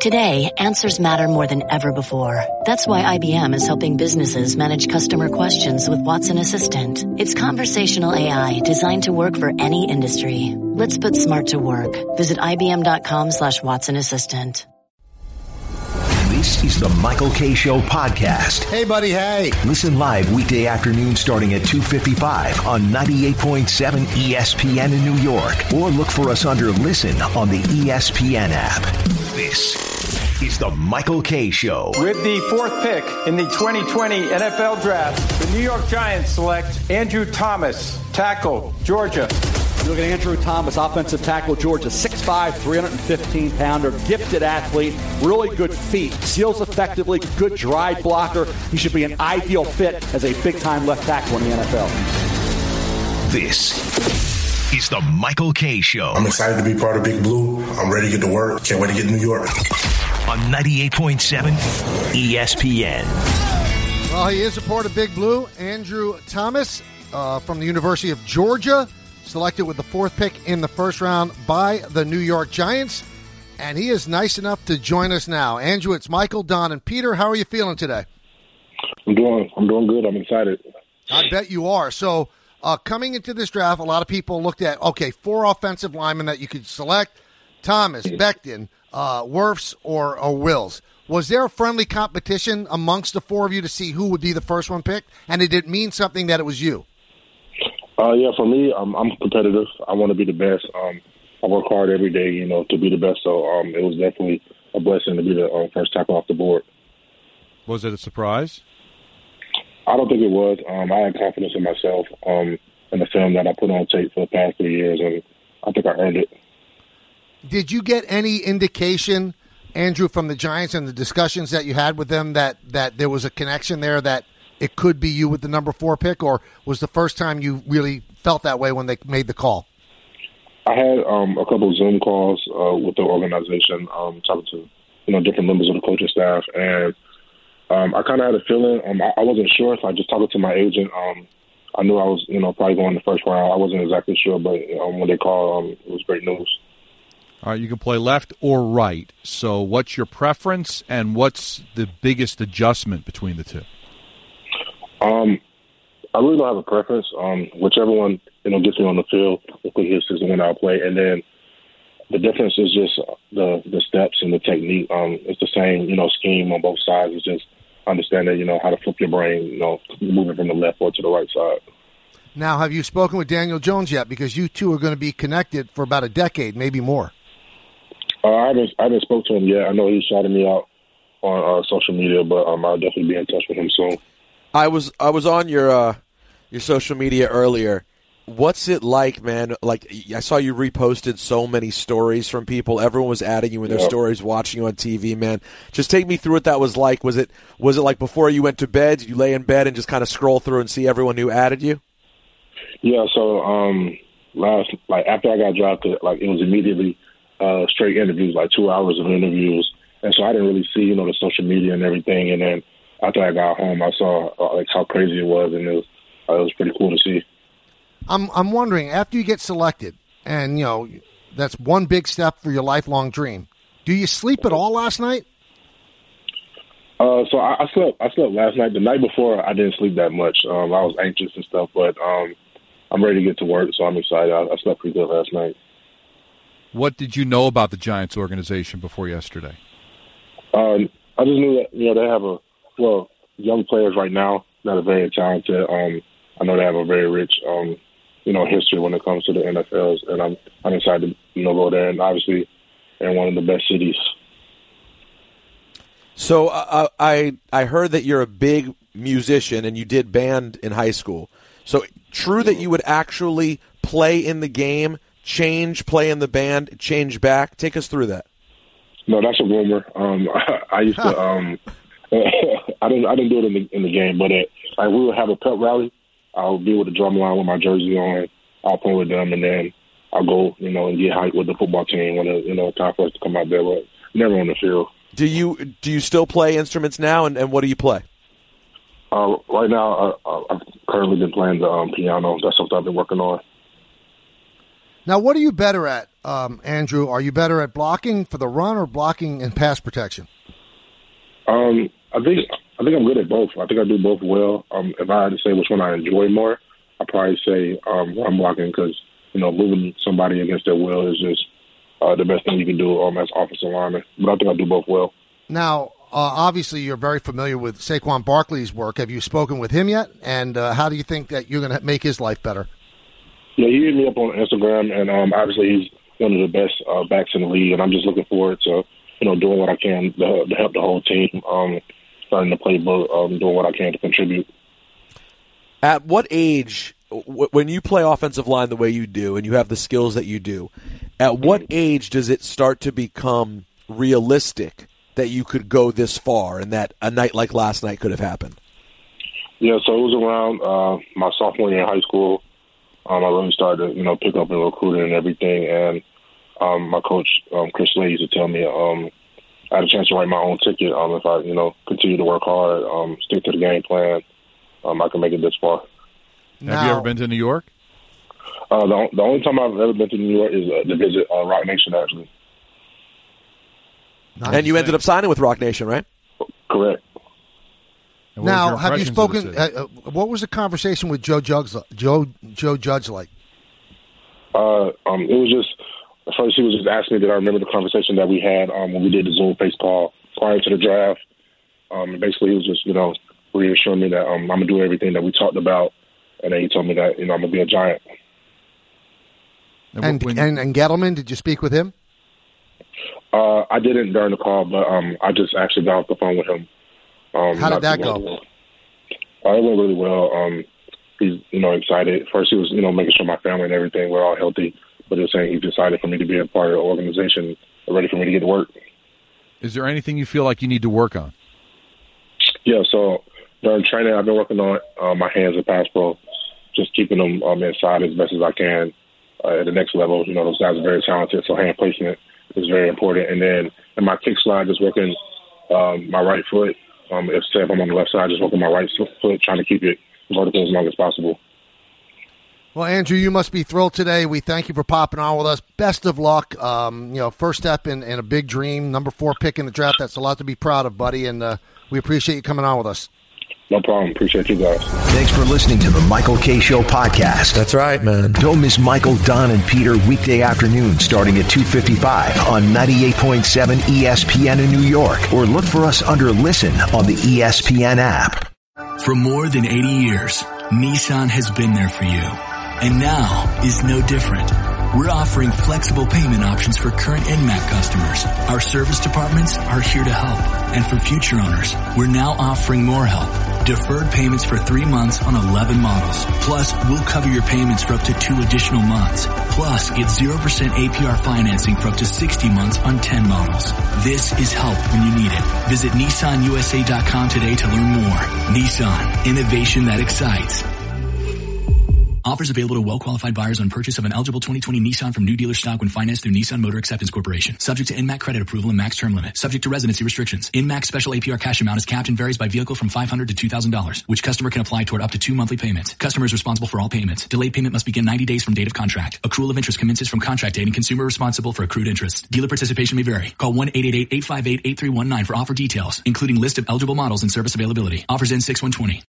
Today, answers matter more than ever before. That's why IBM is helping businesses manage customer questions with Watson Assistant. It's conversational AI designed to work for any industry. Let's put smart to work. Visit IBM.com/Watson Assistant. This is the Michael Kay Show podcast. Hey, buddy, hey. Listen live weekday afternoon starting at 2:55 on 98.7 ESPN in New York. Or look for us under Listen on the ESPN app. This is the Michael Kay Show. With the fourth pick in the 2020 NFL Draft, the New York Giants select Andrew Thomas, tackle, Georgia. You look at Andrew Thomas, offensive tackle, Georgia, 6'5", 315-pounder, gifted athlete, really good feet, seals effectively, good drive blocker. He should be an ideal fit as a big-time left tackle in the NFL. This is the Michael Kay Show. I'm excited to be part of Big Blue. I'm ready to get to work. Can't wait to get to New York. On 98.7 ESPN. Well, he is a part of Big Blue. Andrew Thomas from the University of Georgia, selected with the fourth pick in the first round by the New York Giants. And he is nice enough to join us now. Andrew, it's Michael, Don, and Peter. How are you feeling today? I'm doing good. I'm excited. I bet you are. So coming into this draft, a lot of people looked at, 4 offensive linemen that you could select: Thomas, Becton, Wirfs, or Wills. Was there a friendly competition amongst the 4 of you to see who would be the first one picked? And did it mean something that it was you? Yeah, for me, I'm competitive. I want to be the best. I work hard every day, to be the best. So it was definitely a blessing to be the first tackle off the board. Was it a surprise? I don't think it was. I had confidence in myself in the film that I put on tape for the past 3 years, and I think I earned it. Did you get any indication, Andrew, from the Giants and the discussions that you had with them that there was a connection there, that it could be you with the number 4 pick, or was the first time you really felt that way when they made the call? I had a couple of Zoom calls with the organization, talking to different members of the coaching staff, and I kind of had a feeling. I wasn't sure if I just talked to my agent. I knew I was probably going the first round. I wasn't exactly sure, but when they called, it was great news. All right, you can play left or right. So what's your preference, and what's the biggest adjustment between the two? I really don't have a preference. Whichever one, gets me on the field, is the one I'll play. And then the difference is just the steps and the technique. It's the same, scheme on both sides. It's just understanding, how to flip your brain, moving from the left or to the right side. Now, have you spoken with Daniel Jones yet? Because you two are going to be connected for about a decade, maybe more. I haven't spoke to him yet. I know he shouted me out on social media, but I'll definitely be in touch with him soon. I was on your social media earlier. What's it like, man? Like, I saw you reposted so many stories from people. Everyone was adding you in their stories, watching you on TV, man. Just take me through what that was like. Was it like before you went to bed? Did you lay in bed and just kind of scroll through and see everyone who added you? Yeah. So after I got drafted, it was immediately straight interviews, 2 hours of interviews, and so I didn't really see the social media and everything. And then after I got home, I saw how crazy it was, and it was pretty cool to see. I'm wondering, after you get selected, and that's one big step for your lifelong dream. Do you sleep at all last night? So I slept last night. The night before, I didn't sleep that much. I was anxious and stuff, but I'm ready to get to work, so I'm excited. I slept pretty good last night. What did you know about the Giants organization before yesterday? I just knew that they have young players right now that are very talented. I know they have a very rich history when it comes to the NFLs, and I'm excited to go there, and obviously in one of the best cities. So I heard that you're a big musician and you did band in high school. So true that you would actually play in the game, play in the band, change back? Take us through that. No, that's a rumor. I used to. I didn't do it in the game, but we would have a pep rally. I'll be with the drum line with my jersey on. I'll play with them, and then I'll go, and get hyped with the football team when it's time for us to come out there. But never on the field. Do you still play instruments now, and what do you play? Right now, I've currently been playing the piano. That's something I've been working on. Now, what are you better at, Andrew? Are you better at blocking for the run or blocking and pass protection? I think I'm good at both. I think I do both well. If I had to say which one I enjoy more, I'd probably say run blocking because, moving somebody against their will is just the best thing you can do as offensive lineman. But I think I do both well. Now, obviously, you're very familiar with Saquon Barkley's work. Have you spoken with him yet? And how do you think that you're going to make his life better? Yeah, he hit me up on Instagram, and obviously he's one of the best backs in the league, and I'm just looking forward to, doing what I can to help the whole team, starting the playbook, doing what I can to contribute. At what age, when you play offensive line the way you do and you have the skills that you do, at what age does it start to become realistic that you could go this far and that a night like last night could have happened? Yeah, so it was around my sophomore year in high school. I really started to, pick up and recruiting and everything. And my coach, Chris Lay, used to tell me I had a chance to write my own ticket. If I, continue to work hard, stick to the game plan, I can make it this far. Have you ever been to New York? The only time I've ever been to New York is to visit Rock Nation, actually. Nice. And you ended up signing with Rock Nation, right? Correct. Now, have you spoken? What was the conversation with Joe Judge like? It was just first he was just asking me did I remember the conversation that we had when we did the Zoom face call prior to the draft. Basically, he was just reassuring me that I'm gonna do everything that we talked about, and then he told me that I'm gonna be a Giant. And Gettleman, did you speak with him? I didn't during the call, but I just actually got off the phone with him. How did that go? It went really well. He's, excited. First, he was, making sure my family and everything were all healthy. But he was saying he's excited for me to be a part of the organization, ready for me to get to work. Is there anything you feel like you need to work on? Yeah, so during training, I've been working on my hands and pass pro, just keeping them inside as best as I can. At the next level, those guys are very talented, so hand placement is very important. And then in my kick slide, just working my right foot. If I'm on the left side, just working my right foot, trying to keep it vertical as long as possible. Well, Andrew, you must be thrilled today. We thank you for popping on with us. Best of luck. First step in a big dream. Number 4 pick in the draft. That's a lot to be proud of, buddy. And we appreciate you coming on with us. No problem. Appreciate you guys. Thanks for listening to the Michael Kay Show podcast. That's right, man. Don't miss Michael, Don, and Peter weekday afternoon starting at 2:55 on 98.7 ESPN in New York. Or look for us under Listen on the ESPN app. For more than 80 years, Nissan has been there for you. And now is no different. We're offering flexible payment options for current NMAC customers. Our service departments are here to help. And for future owners, we're now offering more help. Deferred payments for 3 months on 11 models. Plus, we'll cover your payments for up to 2 additional months. Plus, get 0% APR financing for up to 60 months on 10 models. This is help when you need it. Visit NissanUSA.com today to learn more. Nissan, innovation that excites. Offers available to well-qualified buyers on purchase of an eligible 2020 Nissan from new dealer stock when financed through Nissan Motor Acceptance Corporation. Subject to NMAC credit approval and max term limit. Subject to residency restrictions. NMAC special APR cash amount is capped and varies by vehicle from $500 to $2,000, which customer can apply toward up to 2 monthly payments. Customer is responsible for all payments. Delayed payment must begin 90 days from date of contract. Accrual of interest commences from contract date and consumer responsible for accrued interest. Dealer participation may vary. Call 1-888-858-8319 for offer details, including list of eligible models and service availability. Offers end 6/1/20.